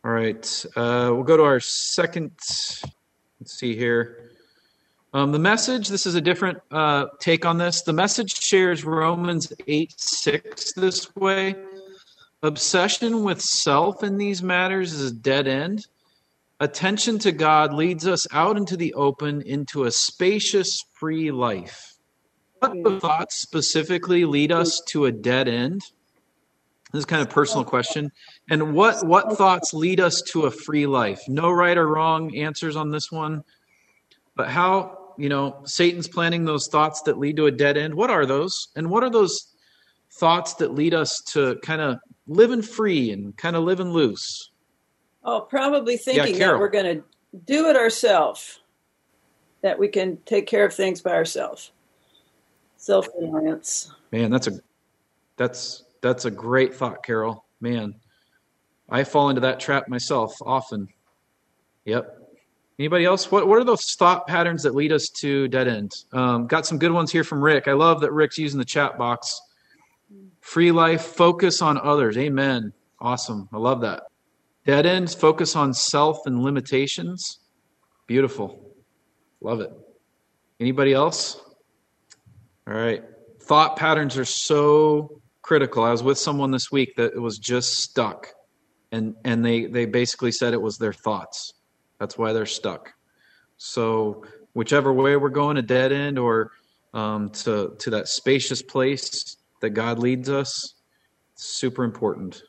All right. We'll go to our second. Let's see here. The Message, this is a different take on this. The Message shares Romans 8:6 this way. Obsession with self in these matters is a dead end. Attention to God leads us out into the open, into a spacious, free life. What thoughts specifically lead us to a dead end? This is kind of a personal question. And what thoughts lead us to a free life? No right or wrong answers on this one. But how, Satan's planting those thoughts that lead to a dead end. What are those? And what are those thoughts that lead us to kind of living free and kind of living loose? Oh, probably thinking that we're going to do it ourselves, that we can take care of things by ourselves. Self-reliance. Man, that's a great thought, Carol. Man, I fall into that trap myself often. Yep. Anybody else? What are those thought patterns that lead us to dead ends? Got some good ones here from Rick. I love that Rick's using the chat box. Free life, focus on others. Amen. Awesome. I love that. Dead ends, focus on self and limitations. Beautiful. Love it. Anybody else? All right. Thought patterns are so critical. I was with someone this week that was just stuck. And they basically said it was their thoughts. That's why they're stuck. So whichever way we're going, a dead end or to that spacious place that God leads us, super important.